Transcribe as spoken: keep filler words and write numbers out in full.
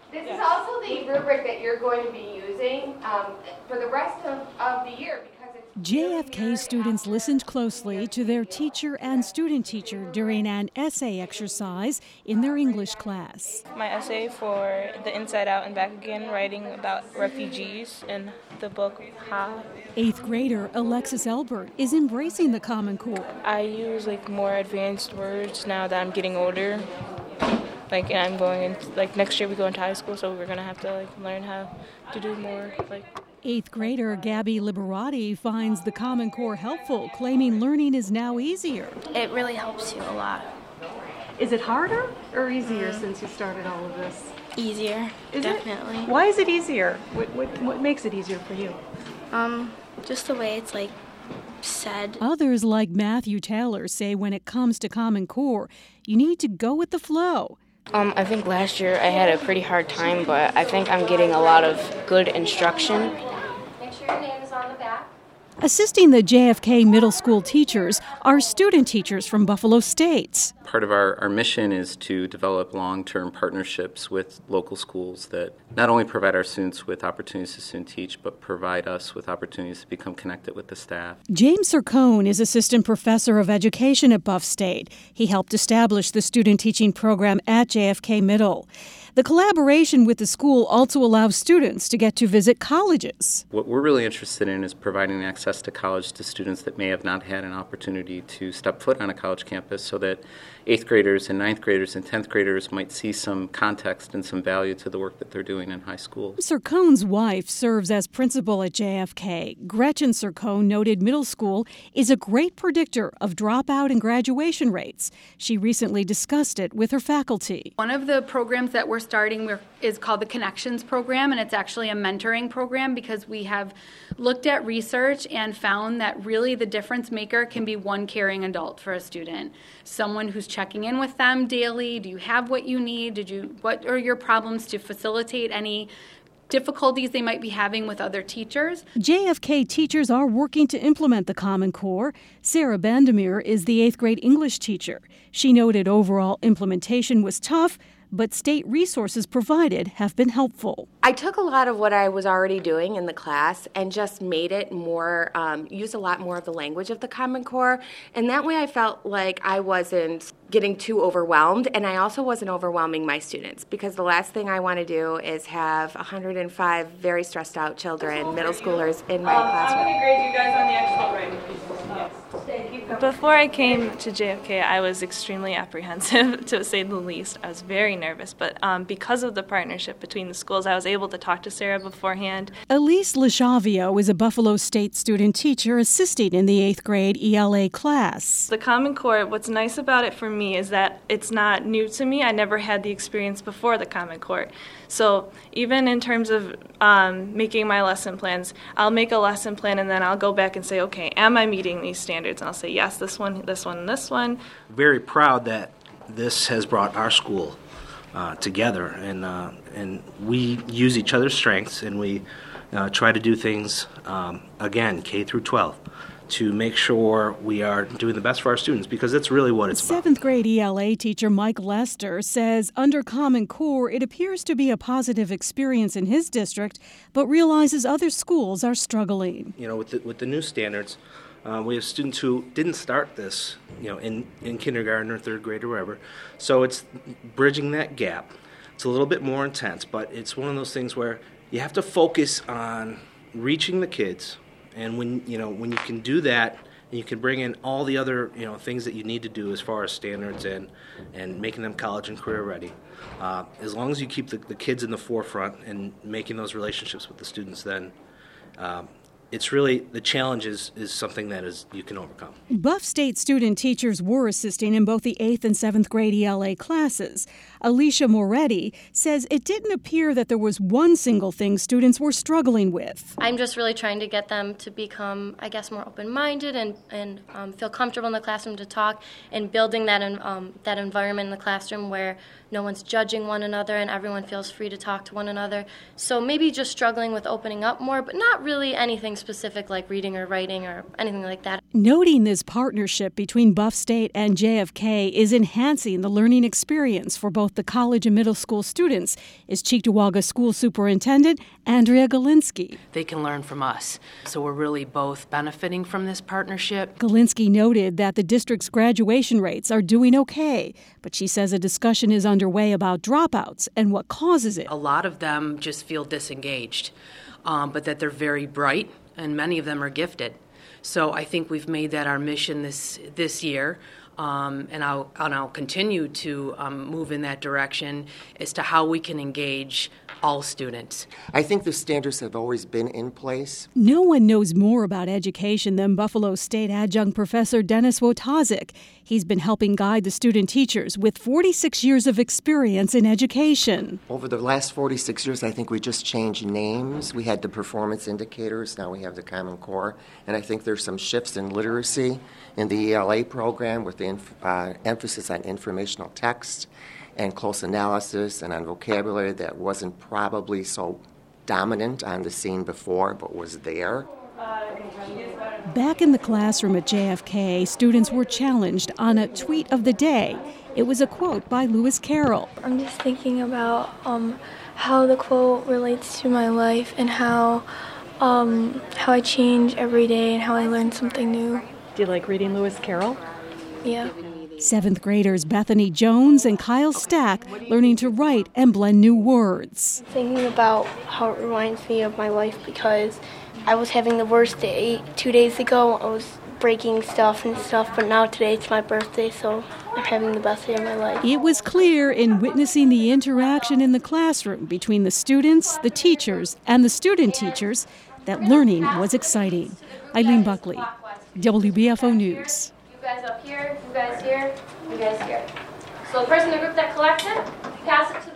This is also the rubric that you're going to be using um, for the rest of, of the year. because it's J F K students listened closely to their teacher and student teacher during an essay exercise in their English class. My essay for the Inside Out and Back Again, writing about refugees in the book Ha. Eighth grader Alexis Elbert is embracing the Common Core. I use like more advanced words now that I'm getting older. Like, and I'm going into, like, next year we go into high school, so we're going to have to, like, learn how to do more, like... Eighth grader Gabby Liberati finds the Common Core helpful, claiming learning is now easier. It really helps you a lot. Is it harder or easier mm. since you started all of this? Easier, is definitely. It? Why is it easier? What, what, what makes it easier for you? Um, just the way it's, like, said. Others, like Matthew Taylor, say when it comes to Common Core, you need to go with the flow. Um, I think last year I had a pretty hard time, but I think I'm getting a lot of good instruction. Make sure your name is on the back. Assisting the J F K middle school teachers are student teachers from Buffalo State. Part of our, our mission is to develop long-term partnerships with local schools that not only provide our students with opportunities to student teach, but provide us with opportunities to become connected with the staff. James Sircone is assistant professor of education at Buff State. He helped establish the student teaching program at J F K Middle. The collaboration with the school also allows students to get to visit colleges. What we're really interested in is providing access to college to students that may have not had an opportunity to step foot on a college campus, so that eighth graders and ninth graders and tenth graders might see some context and some value to the work that they're doing in high school. Sircone's wife serves as principal at J F K. Gretchen Sircone noted middle school is a great predictor of dropout and graduation rates. She recently discussed it with her faculty. One of the programs that we're starting is called the Connections Program, and it's actually a mentoring program because we have looked at research and found that really the difference maker can be one caring adult for a student. Someone who's checking in with them daily. Do you have what you need? Did you? What are your problems to facilitate any difficulties they might be having with other teachers? J F K teachers are working to implement the Common Core. Sarah Bandemir is the eighth grade English teacher. She noted overall implementation was tough, but state resources provided have been helpful. I took a lot of what I was already doing in the class and just made it more, um, use a lot more of the language of the Common Core, and that way I felt like I wasn't getting too overwhelmed, and I also wasn't overwhelming my students, because the last thing I want to do is have one hundred five very stressed out children, middle schoolers, in my um, classroom. I'm going to grade you guys on the actual writing. Yes. Thank you. Before I came to J F K, I was extremely apprehensive, to say the least. I was very nervous, but um, because of the partnership between the schools, I was able to talk to Sarah beforehand. Elise Lichavio is a Buffalo State student teacher assisting in the eighth grade E L A class. The Common Core, what's nice about it for me is that it's not new to me. I never had the experience before the Common Core. So even in terms of um, making my lesson plans, I'll make a lesson plan and then I'll go back and say, okay, am I meeting these standards? And I'll say, yes, this one, this one, and this one. Very proud that this has brought our school uh, together, and uh, and we use each other's strengths, and we uh, try to do things, um, again, K through twelve, to make sure we are doing the best for our students, because that's really what it's about. Seventh grade E L A teacher Mike Lester says under Common Core, it appears to be a positive experience in his district, but realizes other schools are struggling. You know, with the, with the new standards, uh, we have students who didn't start this, you know, in, in kindergarten or third grade or wherever. So it's bridging that gap. It's a little bit more intense, but it's one of those things where you have to focus on reaching the kids. And when you know when you can do that, and you can bring in all the other you know things that you need to do as far as standards and and making them college and career ready, uh, as long as you keep the, the kids in the forefront and making those relationships with the students, then um, it's really the challenge is, is something that is you can overcome. Buff State student teachers were assisting in both the eighth and seventh grade E L A classes. Alicia Moretti says it didn't appear that there was one single thing students were struggling with. I'm just really trying to get them to become, I guess, more open-minded and, and um, feel comfortable in the classroom to talk, and building that, in, um, that environment in the classroom where no one's judging one another and everyone feels free to talk to one another. So maybe just struggling with opening up more, but not really anything specific like reading or writing or anything like that. Noting this partnership between Buff State and J F K is enhancing the learning experience for both the college and middle school students is Cheektowaga School Superintendent Andrea Galinsky. They can learn from us, so we're really both benefiting from this partnership. Galinsky noted that the district's graduation rates are doing okay, but she says a discussion is underway about dropouts and what causes it. A lot of them just feel disengaged, um, but that they're very bright, and many of them are gifted. So I think we've made that our mission this this year, um, and I'll and I'll continue to um, move in that direction as to how we can engage all students. I think the standards have always been in place. No one knows more about education than Buffalo State adjunct professor Dennis Wotazik. He's been helping guide the student teachers with forty-six years of experience in education. Over the last forty-six years, I think we just changed names. We had the performance indicators, now we have the Common Core, and I think there's some shifts in literacy in the E L A program with the inf- uh, emphasis on informational text and close analysis and on vocabulary that wasn't probably so dominant on the scene before, but was there. Back in the classroom at J F K, students were challenged on a tweet of the day. It was a quote by Lewis Carroll. I'm just thinking about um, how the quote relates to my life and how um, how I change every day and how I learn something new. Do you like reading Lewis Carroll? Yeah. Seventh graders Bethany Jones and Kyle Stack learning to write and blend new words. Thinking about how it reminds me of my life because I was having the worst day two days ago. I was breaking stuff and stuff, but now today it's my birthday, so I'm having the best day of my life. It was clear in witnessing the interaction in the classroom between the students, the teachers, and the student teachers that learning was exciting. Eileen Buckley, W B F O News. You guys up here, you guys here, you guys here. So the person in the group that collects it, pass it to